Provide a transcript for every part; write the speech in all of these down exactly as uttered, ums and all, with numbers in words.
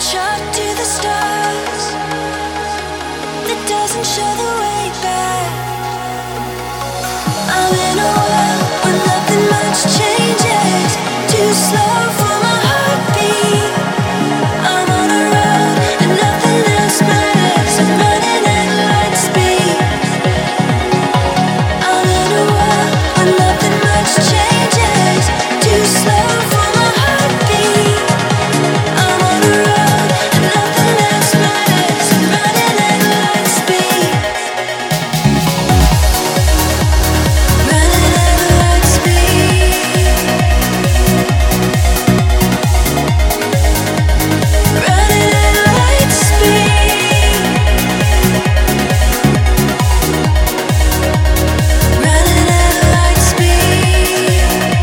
shot to the stars that doesn't show the way back. I'm in a world where nothing much changes, too slow for my heartbeat. I'm on a road and nothing else matters. I'm running at light speed. I'm in a world where nothing much changes, too slow for my heartbeat. I'm on a road and nothing else matters. I'm running at light speed. Running at light speed. Running at light speed. Running at light speed.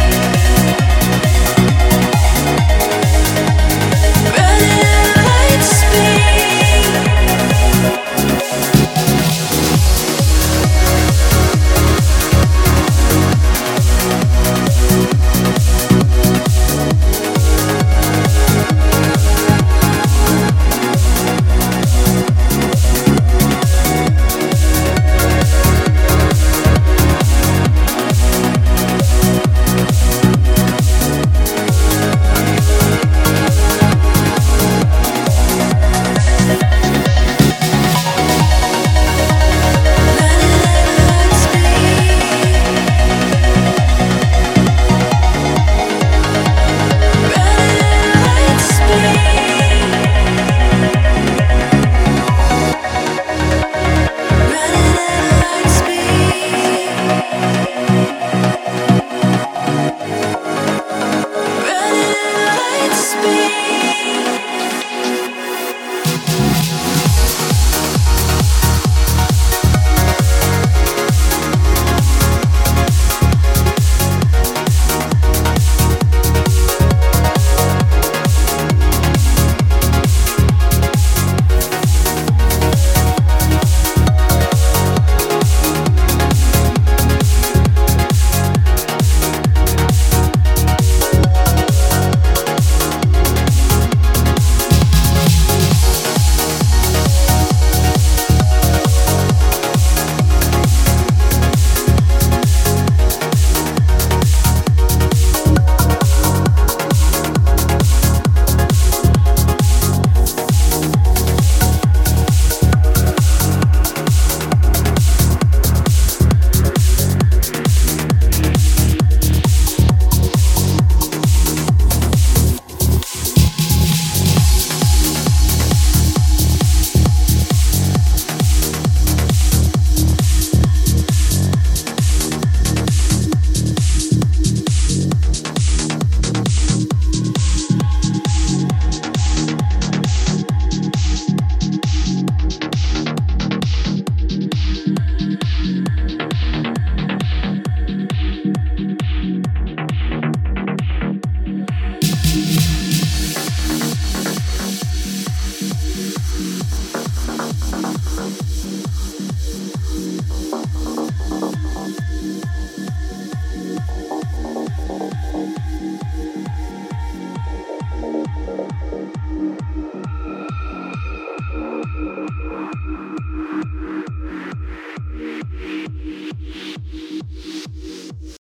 Running at light speed.